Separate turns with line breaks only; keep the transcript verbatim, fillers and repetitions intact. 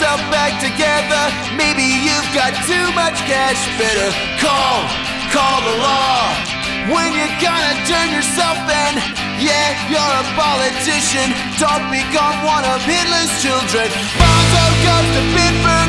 yourself back together. Maybe you've got too much cash. Better call, call the law. When you're gonna turn yourself in, yeah, you're a politician. Don't become one of Hitler's children. Bonzo goes to Bitburg.